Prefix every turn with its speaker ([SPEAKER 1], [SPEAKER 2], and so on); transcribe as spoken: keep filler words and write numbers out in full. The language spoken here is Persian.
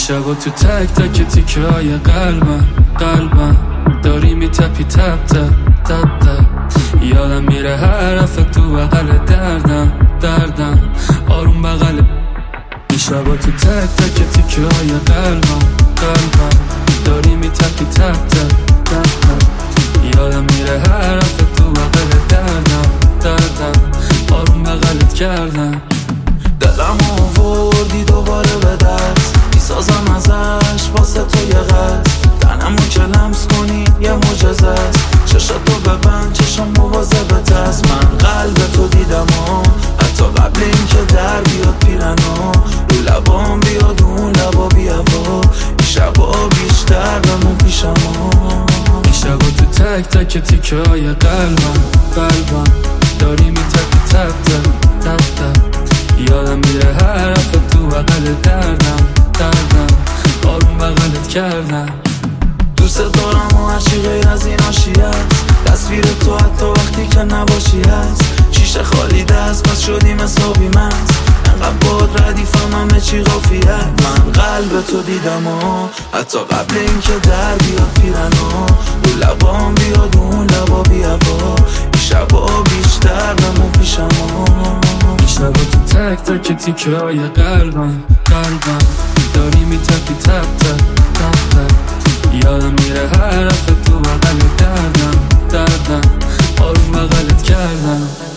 [SPEAKER 1] شبا تو تک تک تیکه های قلبم قلبم داری میتپی تپ تپ تپ تپ یادم میره هر رفت تو بغل دردم دردم آروم بغل شبا تو تک تک تیکه های قلبم قلبم داری میتپی تپ تپ تپ تپ یادم میره هر رفت تو بغل دردم دردم آروم بغلت کردم
[SPEAKER 2] دلم آوردی دوباره به دست میسازم ازش واسه تو یه قد تنمو که لمس کنی یه معجزه است چشاتو ببند چشم مواظبت است من قلب تو دیدم و حتی قبل این که در بیاد پیرنا رو لبام بیاد اون لبا بیا و این شبا بیشتر بمون پیشم
[SPEAKER 1] این شبا تو تک تک تیکه های قلبم قلبم داری میتپی تپ تپ تپ تپ یادم میره هر رفت تو بغل دردم دردم آروم بغلت کردم
[SPEAKER 2] دوست دارم و هرچی غیر از این عاشی هست تصویر تو حتی وقتی که نباشی هست شیشه خالی دست پس شدیم حسابی مست انقدر باد ردیفم همه چی غافیه من قلب تو دیدم و حتی قبل این که در بیاد پیرنا رو لبام بیاد اون لبا بیا و این شبا بیشتر بمون پیشم
[SPEAKER 1] شبا تو تک تک تیکه های قلبم قلبم داری میتپی تپ تپ تپ تپ یادم میره هر رفت تو بغل دردم دردم آروم بغلت کردم